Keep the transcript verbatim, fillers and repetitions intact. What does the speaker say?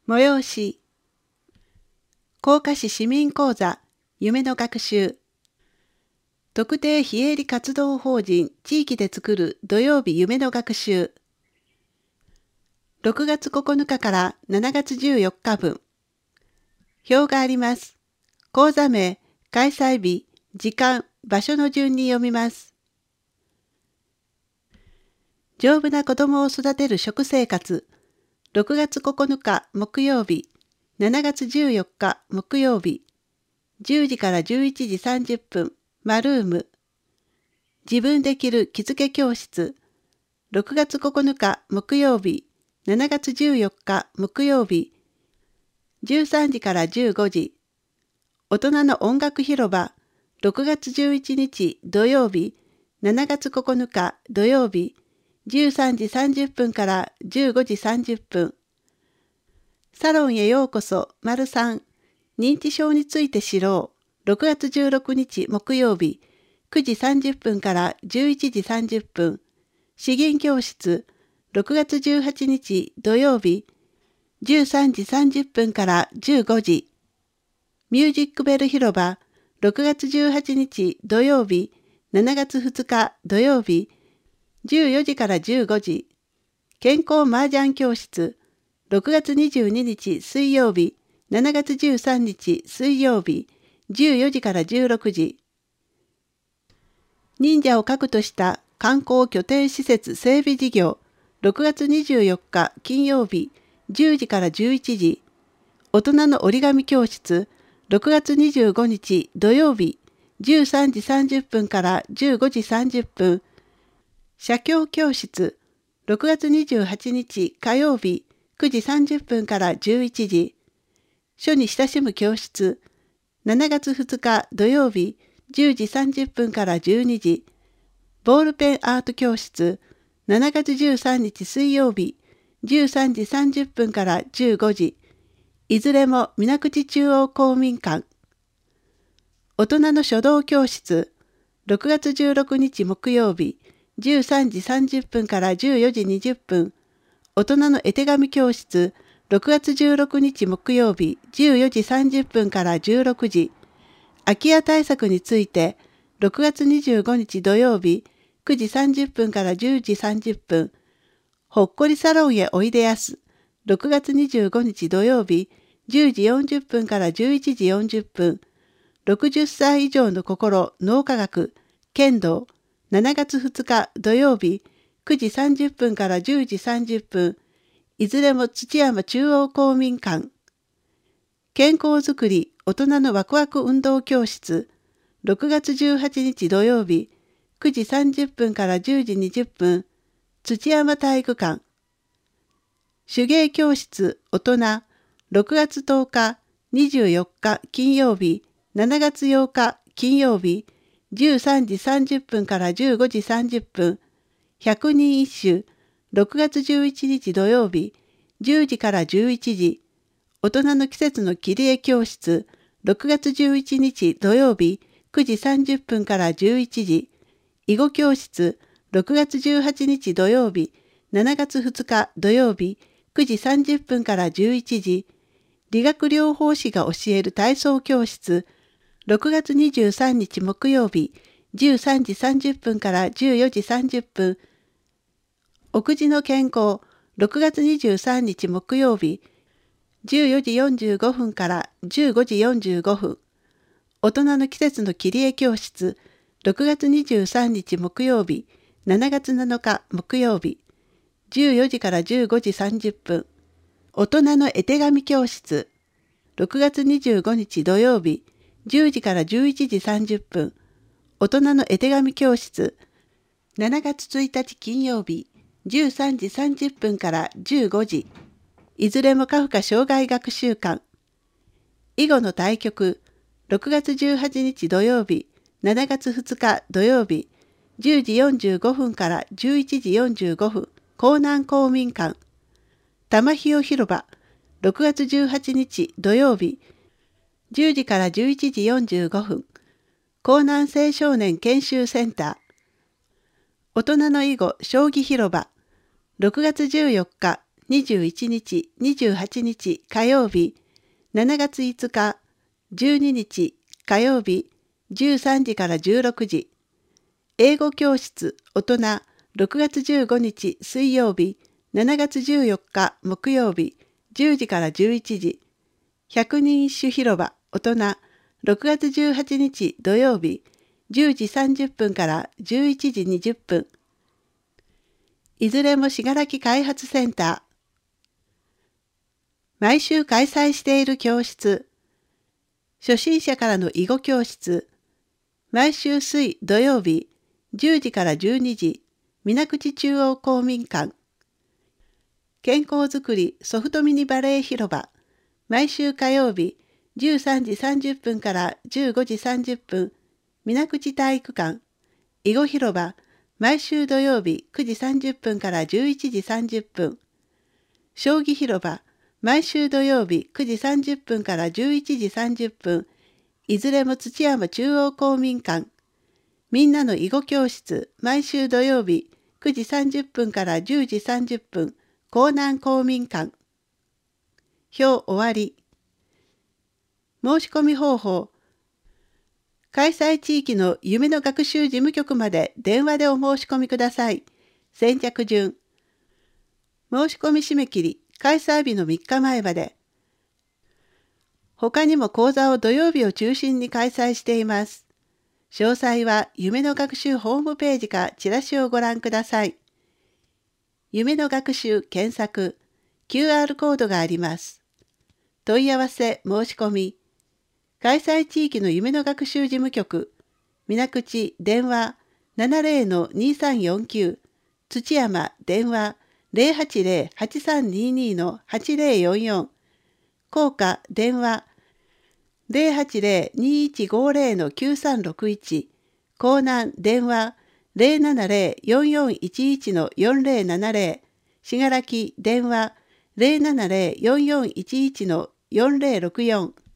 催し、甲賀市市民講座夢の学習、特定非営利活動法人地域で作る土曜日夢の学習、ろくがつここのかからしちがつじゅうよっかぶん、表があります。講座名、開催日、時間、場所の順に読みます。丈夫な子供を育てる食生活、ろくがつここのか木曜日、しちがつじゅうよっか木曜日、じゅうじからじゅういちじさんじゅっぷん、マルーム。自分で着る着付け教室、ろくがつここのか木曜日、しちがつじゅうよっか木曜日、じゅうさんじからじゅうごじ。大人の音楽広場、ろくがつじゅういちにち土曜日、しちがつここのか土曜日、じゅうさんじさんじゅっぷんからじゅうごじさんじゅっぷん。サロンへようこそ、丸さん。認知症について知ろう。ろくがつじゅうろくにち木曜日、くじさんじゅっぷんからじゅういちじさんじゅっぷん。詩吟教室、ろくがつじゅうはちにち土曜日、じゅうさんじさんじゅっぷんからじゅうごじ。ミュージックベル広場、ろくがつじゅうはちにち土曜日、しちがつふつか土曜日、じゅうよじからじゅうごじ。健康麻雀教室、ろくがつにじゅうににち水曜日、しちがつじゅうさんにち水曜日、じゅうよじからじゅうろくじ。忍者を核とした観光拠点施設整備事業、ろくがつにじゅうよっか金曜日、じゅうじからじゅういちじ。大人の折り紙教室、ろくがつにじゅうごにち土曜日、じゅうさんじさんじゅっぷんからじゅうごじさんじゅっぷん。写経教室、ろくがつにじゅうはちにち火曜日、くじさんじゅっぷんからじゅういちじ。書に親しむ教室、しちがつふつか土曜日、じゅうじさんじゅっぷんからじゅうにじ。ボールペンアート教室、しちがつじゅうさんにち水曜日、じゅうさんじさんじゅっぷんからじゅうごじ。いずれも水口中央公民館。大人の書道教室、ろくがつじゅうろくにち木曜日、じゅうさんじさんじゅっぷんからじゅうよじにじゅっぷん。大人の絵手紙教室、ろくがつじゅうろくにち木曜日、じゅうよじさんじゅっぷんからじゅうろくじ。空き家対策について、ろくがつにじゅうごにち土曜日、くじさんじゅっぷんからじゅうじさんじゅっぷん。ほっこりサロンへおいでやす、ろくがつにじゅうごにち土曜日、じゅうじよんじゅっぷんからじゅういちじよんじゅっぷん。ろくじゅっさい以上の心脳科学剣道、しちがつふつか土曜日、くじさんじゅっぷんからじゅうじさんじゅっぷん。いずれも土山中央公民館。健康づくり大人のワクワク運動教室、ろくがつじゅうはちにち土曜日、くじさんじゅっぷんからじゅうじにじゅっぷん。土山体育館。手芸教室大人、ろくがつとおか、にじゅうよっか金曜日、しちがつようか金曜日、じゅうさんじさんじゅっぷんからじゅうごじさんじゅっぷん。百人一首、ろくがつじゅういちにち土曜日、じゅうじからじゅういちじ。大人の季節の切り絵教室、ろくがつじゅういちにち土曜日、くじさんじゅっぷんからじゅういちじ。囲碁教室、ろくがつじゅうはちにち土曜日、しちがつふつか土曜日、くじさんじゅっぷんからじゅういちじ。理学療法士が教える体操教室、ろくがつにじゅうさんにち木曜日、じゅうさんじさんじゅっぷんからじゅうよじさんじゅっぷん。お口の健康、ろくがつにじゅうさんにち木曜日、じゅうよじよんじゅうごふんからじゅうごじよんじゅうごふん。大人の季節の切り絵教室、ろくがつにじゅうさんにち木曜日、しちがつなのか木曜日、じゅうよじからじゅうごじさんじゅっぷん。大人の絵手紙教室、ろくがつにじゅうごにち土曜日、じゅうじからじゅういちじさんじゅっぷん。大人の絵手紙教室、しちがつついたち金曜日、じゅうさんじさんじゅっぷんからじゅうごじ。いずれもカフカ障害学習館。囲碁の対局、ろくがつじゅうはちにち土曜日、しちがつふつか土曜日、じゅうじよんじゅうごふんからじゅういちじよんじゅうごふん、江南公民館。玉ひよ広場、ろくがつじゅうはちにち土曜日、じゅうじからじゅういちじよんじゅうごふん、江南青少年研修センター。大人の囲碁将棋広場、ろくがつじゅうよっかにじゅういちにち、にじゅうはちにち火曜日、しちがついつか、じゅうににち火曜日、じゅうさんじからじゅうろくじ。英語教室大人ろくがつじゅうごにち水曜日、しちがつじゅうよっか木曜日、じゅうじからじゅういちじ。百人一首広場大人ろくがつじゅうはちにち土曜日、じゅうじさんじゅっぷんからじゅういちじにじゅっぷん。いずれも信楽開発センター。毎週開催している教室。初心者からの囲碁教室。毎週水土曜日、じゅうじからじゅうにじ、水口中央公民館。健康づくりソフトミニバレー広場。毎週火曜日、じゅうさんじさんじゅっぷんからじゅうごじさんじゅっぷん、水口体育館。囲碁広場。毎週土曜日くじさんじゅっぷんからじゅういちじさんじゅっぷん。将棋広場。毎週土曜日くじさんじゅっぷんからじゅういちじさんじゅっぷん。いずれも土山中央公民館。みんなの囲碁教室。毎週土曜日くじさんじゅっぷんからじゅうじさんじゅっぷん。江南公民館。表終わり。申し込み方法。開催地域の夢の学習事務局まで電話でお申し込みください。先着順。申し込み締め切り、開催日のみっかまえまで。他にも講座を土曜日を中心に開催しています。詳細は夢の学習ホームページかチラシをご覧ください。夢の学習検索、キューアール コードがあります。問い合わせ申し込み。開催地域の夢の学習事務局、水口電話 ななぜろのにさんよんきゅう、土山電話 ゼロはちゼロ はちさんにに のはちゼロよんよん、高岡電話 ゼロはちゼロ にいちごゼロ のきゅうさんろくいち、江南電話 ゼロななゼロ よんよんいちいち のよんゼロななゼロ、信楽電話 ゼロななゼロ よんよんいちいち のよんゼロろくよん。